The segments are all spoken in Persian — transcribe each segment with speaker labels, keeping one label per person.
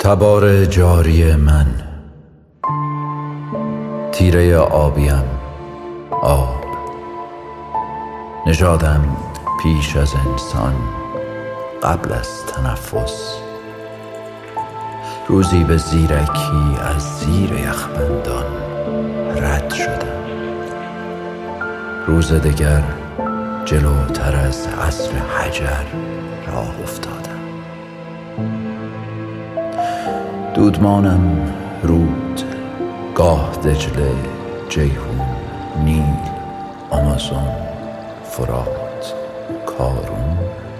Speaker 1: تبار جاری من، تیره آبیم، آب نژادم پیش از انسان، قبل از تنفس. روزی به زیرکی از زیر یخبندان رد شدم، روز دگر جلوتر از عصر حجر راه افتادم. دودمانم رود، گاه دجله، جیهون، نیل، آمازون، فرات، کارون.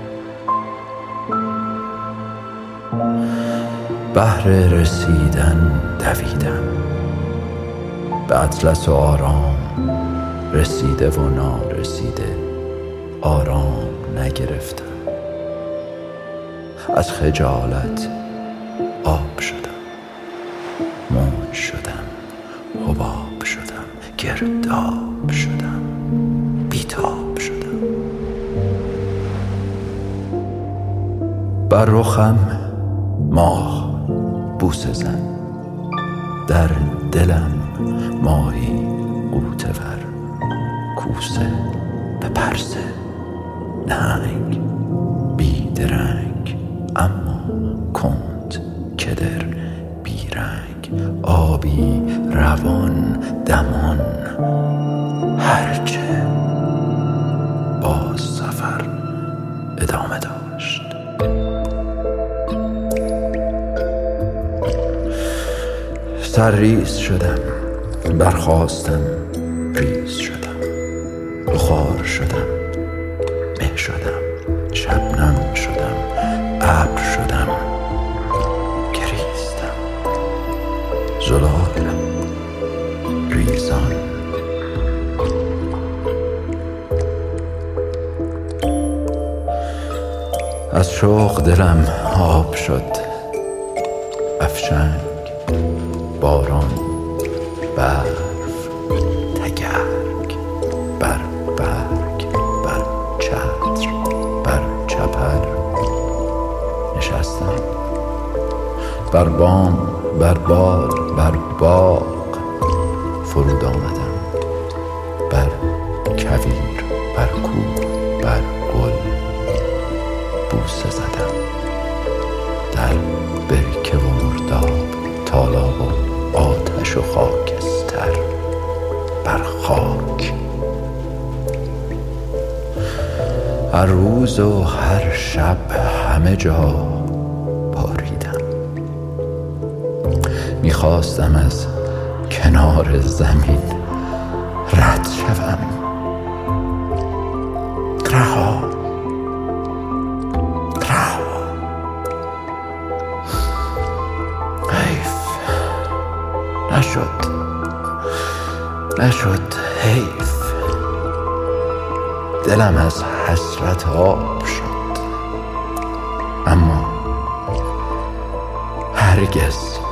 Speaker 1: بهر رسیدن دویدم، به اطلس و آرام رسیده و نارسیده آرام نگرفتم. از خجالت آب شدم، موج شدم، حباب شدم، گرداب شدم، بیتاب شدم. بر رخم ماه بوسه زن، در دلم ماهی غوطه ور، کوسه به پرسه، نهنگ بیدرنگ اما کند، کدر بیرنگ، آبی روان دمان. هرچه باز سفر ادامه داشت. سرریز شدم، برخاستم، ریز شدم، بخار شدم، مه شدم، شبنم شدم، ابر شدم، گریستم، زلال ریزان. از شوق دلم آب شد، افشنگ، باران، برف، تگرگ، بر برگ، بر چتر، بر چپر نشستم. بر بام، بر بال، بر باغ فرود آمدم. بر کویر، بر کوه، بر گل بوسه زدم. در برکه و مرداب، تالاب و آتش و خاکستر، بر خاک. هر روز و هر شب همه جا باریدم. میخواستم از کنار زمین رد شوم. رها، رها. حیف نشد، حیف. دلم از حسرت آب شد، اما هرگز